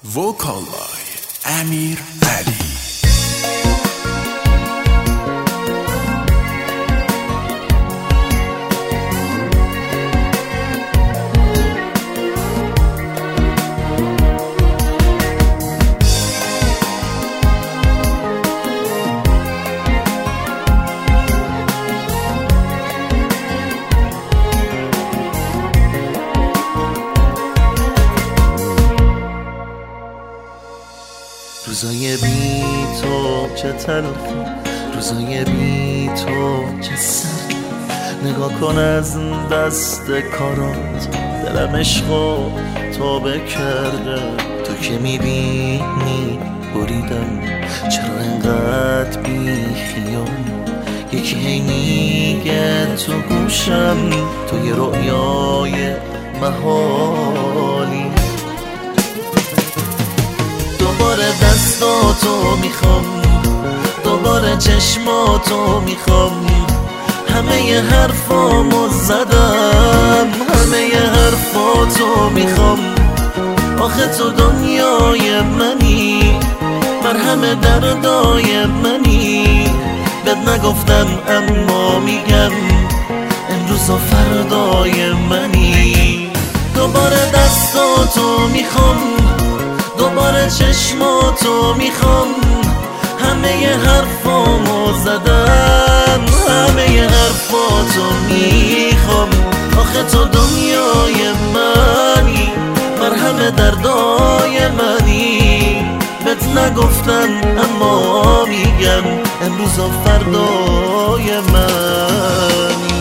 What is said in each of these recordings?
Vocal by Amir Ali. روزای بی تو چه تلخی، روزای بی تو چه سردی. نگاه کن از دست کارات، دلم عشقو توبه کرده. تو که میبینی بریدم، چرا انقدر بی خیالی؟ یکی هی میگه تو گوشم تو یه رؤیای محالی. دوباره دستاتو میخوام، دوباره چشماتو میخوام. همه حرفامو زدم، همه حرفاتو میخوام. آخه تو دنیای منی، مرهم دردای منی. بد نگفتم اما میگم، امروز و فردای منی. دوباره دستاتو میخوام، دوباره چشماتو میخوام. همه حرفامو زدم، همه حرفاتو میخوام. آخه تو دنیای منی، مرهم دردای منی. بهت نگفتم اما میگم، امروز و فردای منی.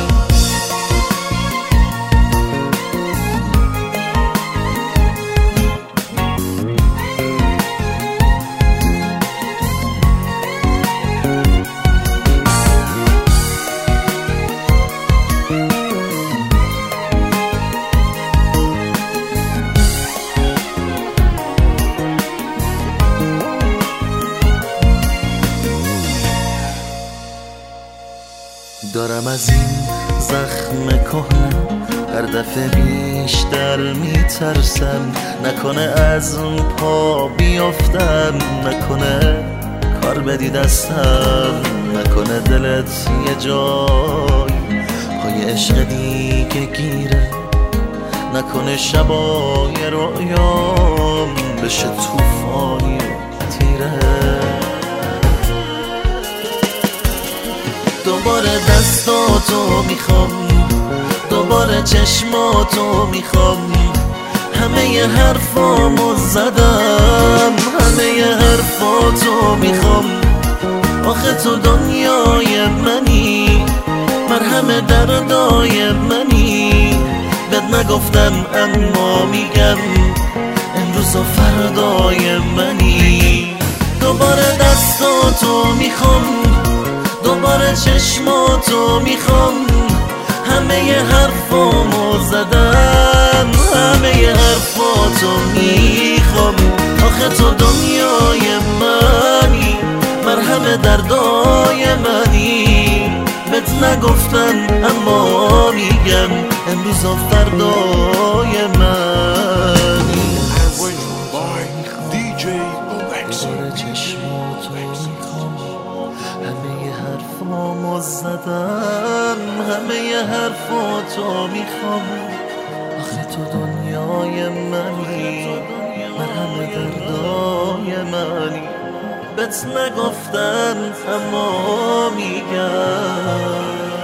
دارم از این زخم کهنه هر دفعه بیشتر میترسم. نکنه از اون پا بیافتم، نکنه کار بدی دستم، نکنه دلت یه جای پای عشق دیگه گیره. نکنه شبای رویام بشه توفانی و تیره. دوباره دستاتو میخوام، دوباره چشماتو میخوام. همه حرفامو زدم، همه حرفاتو میخوام. آخه تو دنیای منی، مرهم دردای منی. بد نگفتم اما میگم، امروز و فردای منی. دوباره دستاتو میخوام، دوباره چشماتو میخوام. همه حرفامو زدم، همه حرفاتو میخوام. آخه تو دنیای منی، مرهم دردای منی. بهت نگفتم اما میگم، امروز و فردای منی. دوباره چشماتو میخوام، همه حرفامو زدم، همه حرفاتو میخوام. آخه تو دنیای منی، مرهم دردای منی. بهت نگفتم اما میگم.